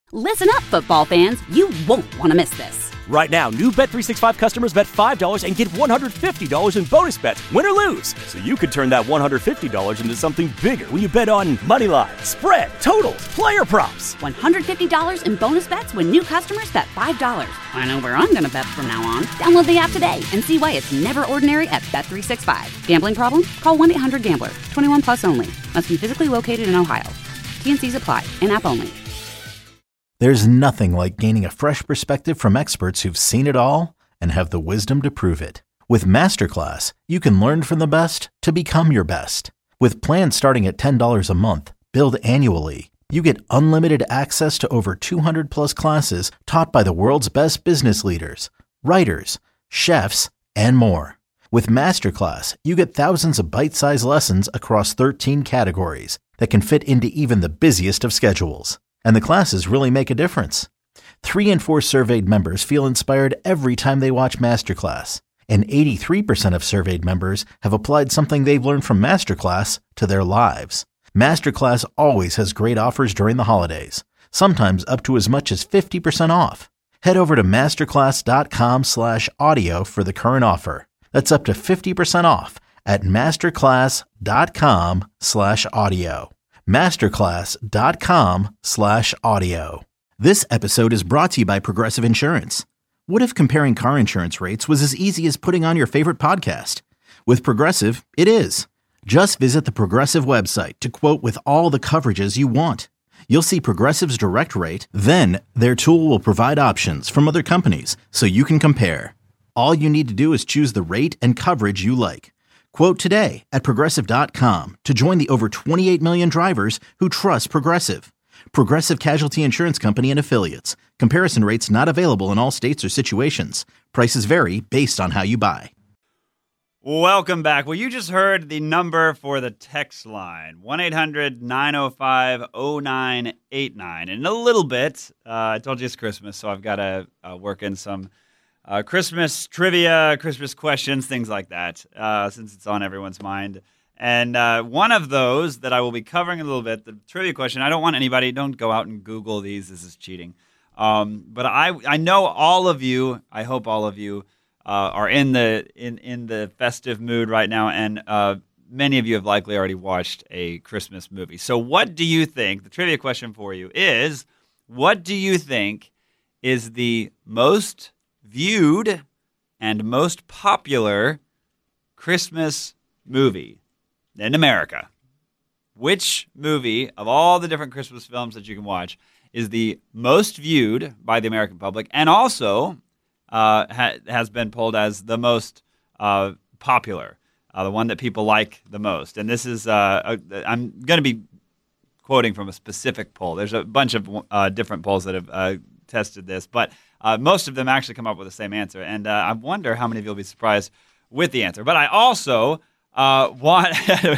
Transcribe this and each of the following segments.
Listen up, football fans. You won't want to miss this. Right now, new Bet365 customers bet $5 and get $150 in bonus bets, win or lose. So you could turn that $150 into something bigger when you bet on money line, spread, totals, player props. $150 in bonus bets when new customers bet $5. I know where I'm going to bet from now on. Download the app today and see why it's never ordinary at Bet365. Gambling problem? Call 1-800-GAMBLER. 21 plus only. Must be physically located in Ohio. T&Cs apply. In-app only. There's nothing like gaining a fresh perspective from experts who've seen it all and have the wisdom to prove it. With Masterclass, you can learn from the best to become your best. With plans starting at $10 a month, billed annually, you get unlimited access to over 200 plus classes taught by the world's best business leaders, writers, chefs, and more. With Masterclass, you get thousands of bite-sized lessons across 13 categories that can fit into even the busiest of schedules. And the classes really make a difference. 3 in 4 surveyed members feel inspired every time they watch Masterclass. And 83% of surveyed members have applied something they've learned from Masterclass to their lives. Masterclass always has great offers during the holidays, sometimes up to as much as 50% off. Head over to masterclass.com/audio for the current offer. That's up to 50% off at masterclass.com/audio. masterclass.com/audio. This episode is brought to you by Progressive Insurance. What if comparing car insurance rates was as easy as putting on your favorite podcast? With Progressive, it is. Just visit the Progressive website to quote with all the coverages you want. You'll see Progressive's direct rate, then their tool will provide options from other companies so you can compare. All you need to do is choose the rate and coverage you like. Quote today at Progressive.com to join the over 28 million drivers who trust Progressive. Progressive Casualty Insurance Company and Affiliates. Comparison rates not available in all states or situations. Prices vary based on how you buy. Welcome back. Well, you just heard the number for the text line, 1-800-905-0989. And in a little bit, I told you it's Christmas, so I've got to work in some Christmas trivia, Christmas questions, things like that, since it's on everyone's mind. And one of those that I will be covering a little bit, the trivia question, I don't want anybody, don't go out and Google these. This is cheating. But I know all of you, I hope all of you are in the festive mood right now, and many of you have likely already watched a Christmas movie. So what do you think, the trivia question for you is, what do you think is the most viewed and most popular Christmas movie in America? Which movie of all the different Christmas films that you can watch is the most viewed by the American public and also has been polled as the most popular, the one that people like the most? And this is, I'm going to be quoting from a specific poll. There's a bunch of different polls that have tested this, but most of them actually come up with the same answer. And I wonder how many of you will be surprised with the answer. But I also want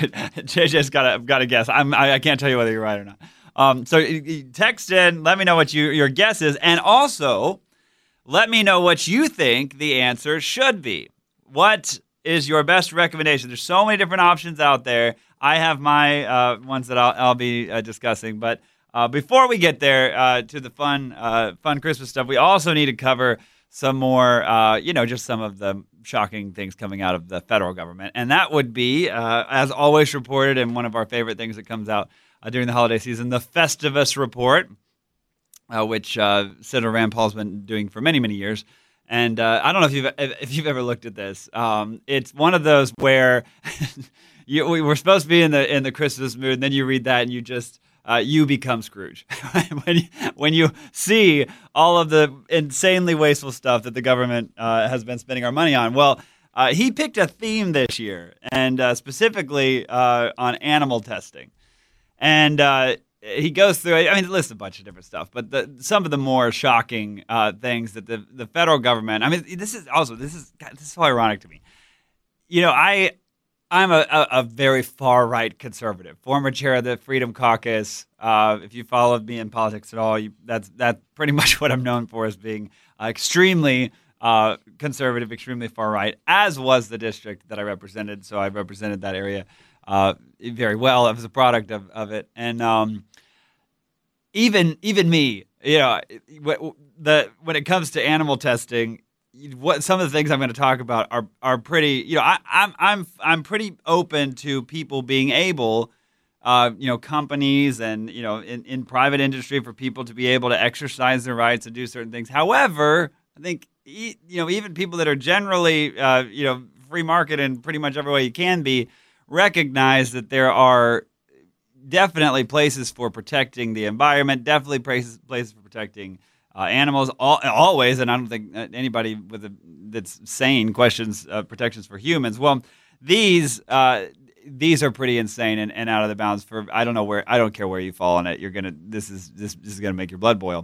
JJ's got to guess. I can't tell you whether you're right or not. So you text in, let me know what your guess is, and also let me know what you think the answer should be. What is your best recommendation? There's so many different options out there. I have my ones that I'll be discussing, but before we get there to the fun Christmas stuff, we also need to cover some more, just some of the shocking things coming out of the federal government. And that would be, as always reported, and one of our favorite things that comes out during the holiday season, the Festivus Report, which Senator Rand Paul's been doing for many, many years. And I don't know if you've ever looked at this. It's one of those where we were supposed to be in the Christmas mood, and then you read that and you just you become Scrooge when you see all of the insanely wasteful stuff that the government has been spending our money on. Well, he picked a theme this year, and specifically on animal testing. And he goes through, it lists a bunch of different stuff, but some of the more shocking things that the federal government, this is so ironic to me. I'm a very far-right conservative, former chair of the Freedom Caucus. If you followed me in politics at all, that's pretty much what I'm known for, as being extremely conservative, extremely far-right, as was the district that I represented. So I represented that area very well. I was a product of it. And even me, when it comes to animal testing, what some of the things I'm going to talk about are pretty. I'm pretty open to people being able, companies and in private industry for people to be able to exercise their rights and do certain things. However, I think even people that are generally free market in pretty much every way you can be, recognize that there are definitely places for protecting the environment, definitely places for protecting animals, always, and I don't think anybody that's sane questions protections for humans. Well, these are pretty insane and out of the bounds. I don't care where you fall on it. This is gonna make your blood boil.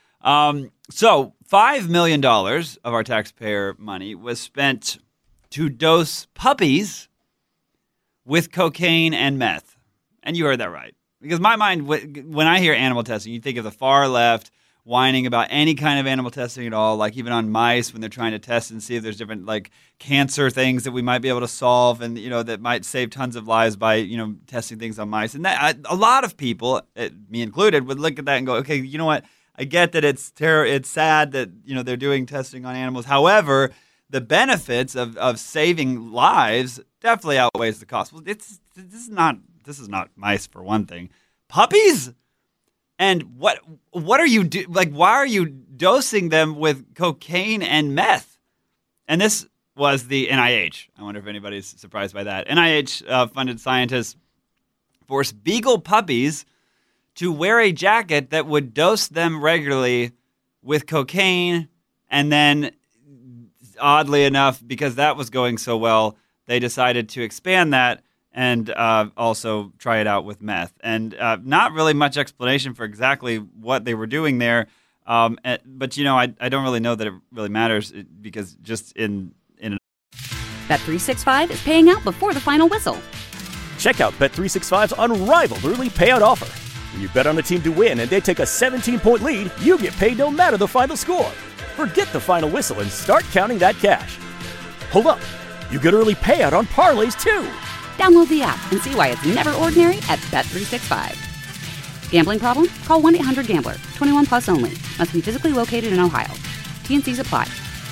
So $5 million of our taxpayer money was spent to dose puppies with cocaine and meth. And you heard that right. Because my mind, when I hear animal testing, you think of the far left whining about any kind of animal testing at all, like even on mice when they're trying to test and see if there's different like cancer things that we might be able to solve and, that might save tons of lives by, testing things on mice. And that a lot of people, me included, would look at that and go, okay, you know what? I get that it's sad that, they're doing testing on animals. However, the benefits of saving lives definitely outweighs the cost. Well, this is not mice for one thing. Puppies? And what are you why are you dosing them with cocaine and meth? And this was the NIH. I wonder if anybody's surprised by that. NIH funded scientists forced beagle puppies to wear a jacket that would dose them regularly with cocaine, and then oddly enough, because that was going so well, they decided to expand that and also try it out with meth. And not really much explanation for exactly what they were doing there. But, I don't really know that it really matters because just in Bet365 is paying out before the final whistle. Check out Bet365's unrivaled early payout offer. When you bet on a team to win and they take a 17-point lead, you get paid no matter the final score. Forget the final whistle and start counting that cash. Hold up. You get early payout on parlays, too. Download the app and see why it's never ordinary at Bet365. Gambling problem? Call 1-800-GAMBLER. 21 plus only. Must be physically located in Ohio. T&Cs apply.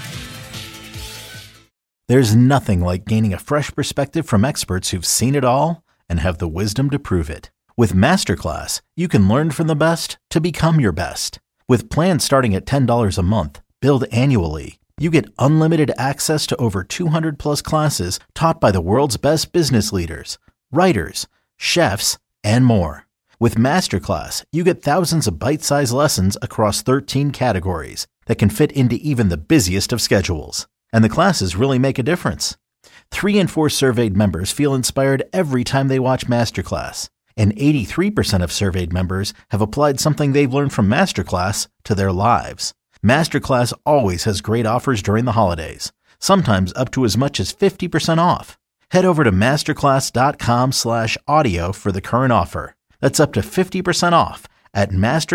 There's nothing like gaining a fresh perspective from experts who've seen it all and have the wisdom to prove it. With Masterclass, you can learn from the best to become your best. With plans starting at $10 a month, billed annually, you get unlimited access to over 200 plus classes taught by the world's best business leaders, writers, chefs, and more. With Masterclass, you get thousands of bite-sized lessons across 13 categories that can fit into even the busiest of schedules. And the classes really make a difference. 3 in 4 surveyed members feel inspired every time they watch Masterclass. And 83% of surveyed members have applied something they've learned from Masterclass to their lives. Masterclass always has great offers during the holidays, sometimes up to as much as 50% off. Head over to masterclass.com/audio for the current offer. That's up to 50% off at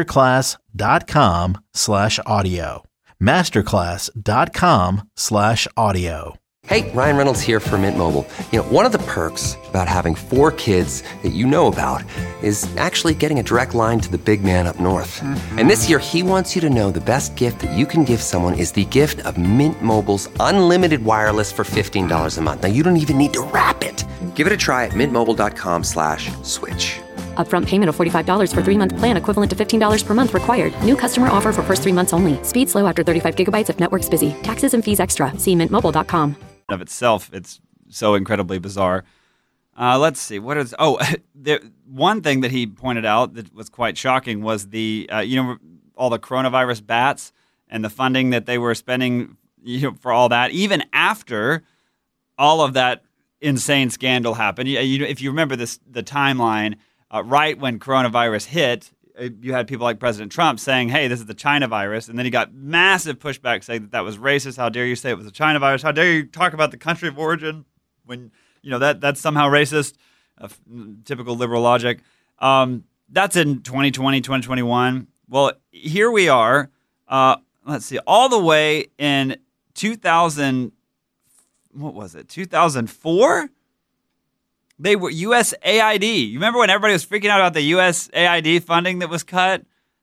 masterclass.com/audio. masterclass.com/audio. Hey, Ryan Reynolds here for Mint Mobile. One of the perks about having 4 kids that you know about is actually getting a direct line to the big man up north. Mm-hmm. And this year, he wants you to know the best gift that you can give someone is the gift of Mint Mobile's unlimited wireless for $15 a month. Now, you don't even need to wrap it. Give it a try at mintmobile.com/switch. Upfront payment of $45 for 3-month plan equivalent to $15 per month required. New customer offer for first 3 months only. Speed slow after 35 gigabytes if network's busy. Taxes and fees extra. See mintmobile.com. Of itself, it's so incredibly bizarre. Let's see. One thing that he pointed out that was quite shocking was the all the coronavirus bats and the funding that they were spending for all that, even after all of that insane scandal happened. If you remember the timeline, right when coronavirus hit, you had people like President Trump saying, hey, this is the China virus. And then he got massive pushback saying that was racist. How dare you say it was a China virus? How dare you talk about the country of origin when, that's somehow racist? Typical liberal logic. That's in 2020, 2021. Well, here we are. Let's see. All the way in 2004? They were USAID. You remember when everybody was freaking out about the USAID funding that was cut?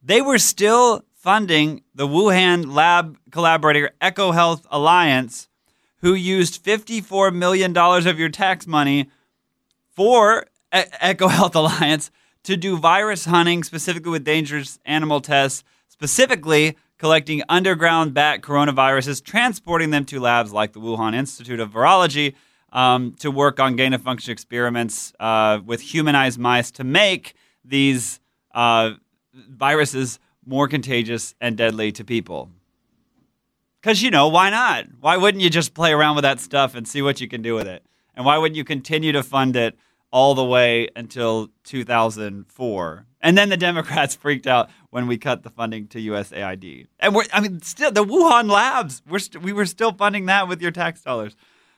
they were still funding the Wuhan lab collaborator EcoHealth Alliance, who used $54 million of your tax money for EcoHealth Alliance to do virus hunting, specifically with dangerous animal tests, specifically collecting underground bat coronaviruses, transporting them to labs like the Wuhan Institute of Virology to work on gain-of-function experiments with humanized mice to make these viruses more contagious and deadly to people. Because, why not? Why wouldn't you just play around with that stuff and see what you can do with it? And why wouldn't you continue to fund it all the way until 2004? And then the Democrats freaked out when we cut the funding to USAID. And still, the Wuhan labs, we were still funding that with your tax dollars.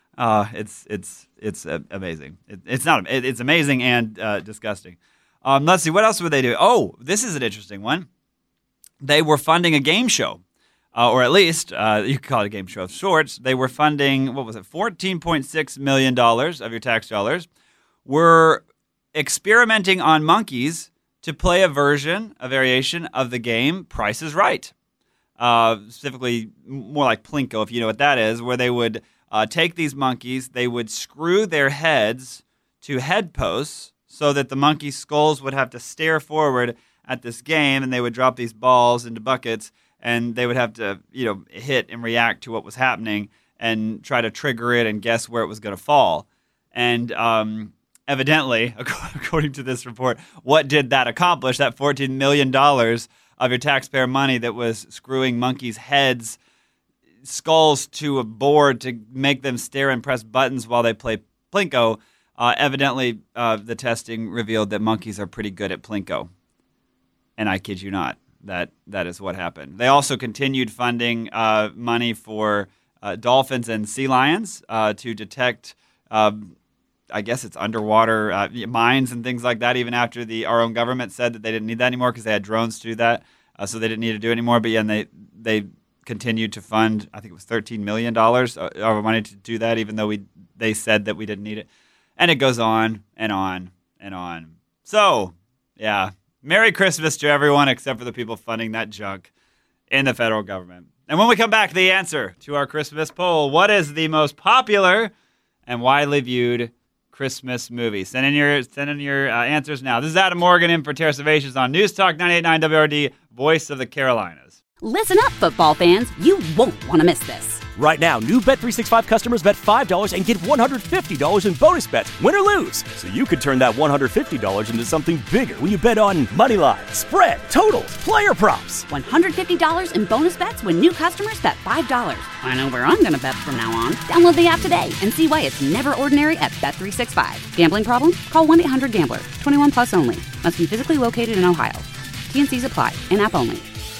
It's amazing. It's amazing and disgusting. Let's see, what else would they do? Oh, this is an interesting one. They were funding a game show. Or at least, you could call it a game show of sorts. They were funding, $14.6 million of your tax dollars. We're experimenting on monkeys to play a variation of the game Price is Right. Specifically, more like Plinko, if you know what that is, where they would take these monkeys, they would screw their heads to head posts so that the monkey skulls would have to stare forward at this game, and they would drop these balls into buckets, and they would have to, hit and react to what was happening and try to trigger it and guess where it was going to fall. And evidently, according to this report, what did that accomplish? That $14 million of your taxpayer money that was screwing monkeys' heads, skulls to a board to make them stare and press buttons while they play Plinko. Evidently, the testing revealed that monkeys are pretty good at Plinko. And I kid you not. That is what happened. They also continued funding money for dolphins and sea lions to detect, I guess it's underwater mines and things like that, even after our own government said that they didn't need that anymore because they had drones to do that, so they didn't need to do it anymore. But yeah, they continued to fund, I think it was $13 million of money to do that, even though they said that we didn't need it. And it goes on and on and on. So, yeah. Merry Christmas to everyone except for the people funding that junk in the federal government. And when we come back, the answer to our Christmas poll: what is the most popular and widely viewed Christmas movie? Send in your answers now. This is Adam Morgan in for Terrace Ovations on News Talk 98.9 WRD, Voice of the Carolinas. Listen up, football fans. You won't want to miss this. Right now, new Bet365 customers bet $5 and get $150 in bonus bets, win or lose. So you could turn that $150 into something bigger when you bet on money line, spread, totals, player props. $150 in bonus bets when new customers bet $5. I know where I'm going to bet from now on. Download the app today and see why it's never ordinary at Bet365. Gambling problem? Call 1-800-GAMBLER. 21 plus only. Must be physically located in Ohio. T&Cs apply. In-app only.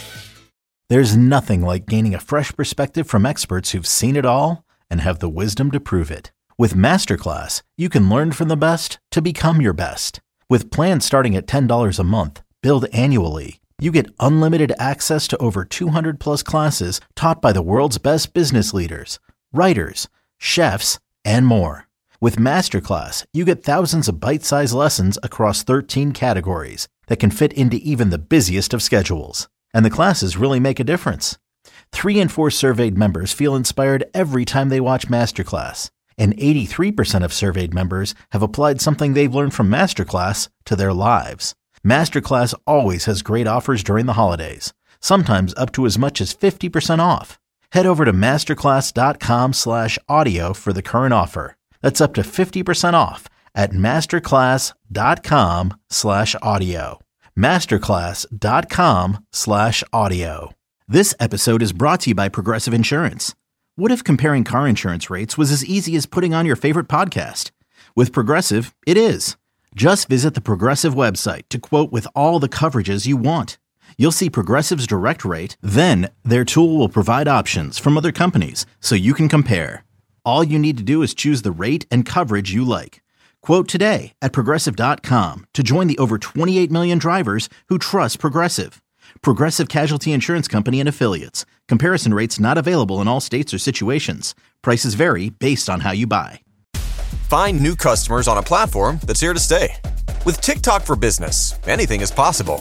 There's nothing like gaining a fresh perspective from experts who've seen it all and have the wisdom to prove it. With Masterclass, you can learn from the best to become your best. With plans starting at $10 a month, billed annually, you get unlimited access to over 200 plus classes taught by the world's best business leaders, writers, chefs, and more. With Masterclass, you get thousands of bite-sized lessons across 13 categories that can fit into even the busiest of schedules. And the classes really make a difference. 3 in 4 surveyed members feel inspired every time they watch Masterclass. And 83% of surveyed members have applied something they've learned from Masterclass to their lives. Masterclass always has great offers during the holidays, sometimes up to as much as 50% off. Head over to masterclass.com/audio for the current offer. That's up to 50% off at masterclass.com/audio. masterclass.com/audio. This episode is brought to you by Progressive Insurance. What if comparing car insurance rates was as easy as putting on your favorite podcast? With Progressive, it is. Just visit the Progressive website to quote with all the coverages you want. You'll see Progressive's direct rate, then their tool will provide options from other companies so you can compare. All you need to do is choose the rate and coverage you like. Quote today at Progressive.com to join the over 28 million drivers who trust Progressive. Progressive Casualty Insurance Company and Affiliates. Comparison rates not available in all states or situations. Prices vary based on how you buy. Find new customers on a platform that's here to stay. With TikTok for Business, anything is possible.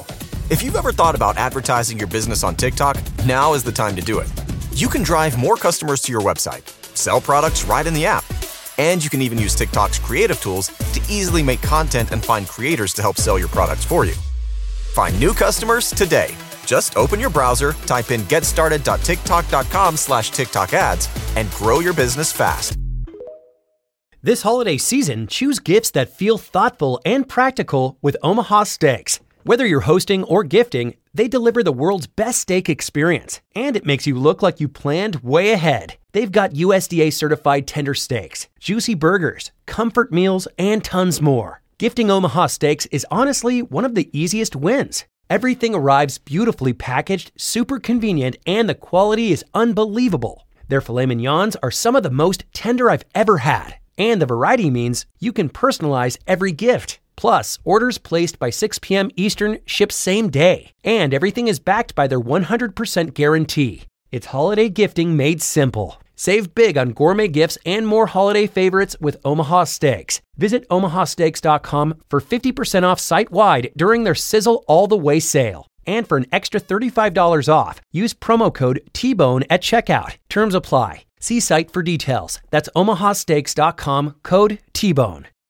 If you've ever thought about advertising your business on TikTok, now is the time to do it. You can drive more customers to your website, sell products right in the app, and you can even use TikTok's creative tools to easily make content and find creators to help sell your products for you. Find new customers today. Just open your browser, type in getstarted.tiktok.com/TikTok ads, and grow your business fast. This holiday season, choose gifts that feel thoughtful and practical with Omaha Steaks. Whether you're hosting or gifting, they deliver the world's best steak experience, and it makes you look like you planned way ahead. They've got USDA certified tender steaks, juicy burgers, comfort meals, and tons more. Gifting Omaha Steaks is honestly one of the easiest wins. Everything arrives beautifully packaged, super convenient, and the quality is unbelievable. Their filet mignons are some of the most tender I've ever had, and the variety means you can personalize every gift. Plus, orders placed by 6 p.m. Eastern ship same day, and everything is backed by their 100% guarantee. It's holiday gifting made simple. Save big on gourmet gifts and more holiday favorites with Omaha Steaks. Visit omahasteaks.com for 50% off site-wide during their Sizzle All the Way sale. And for an extra $35 off, use promo code TBONE at checkout. Terms apply. See site for details. That's omahasteaks.com, code TBONE.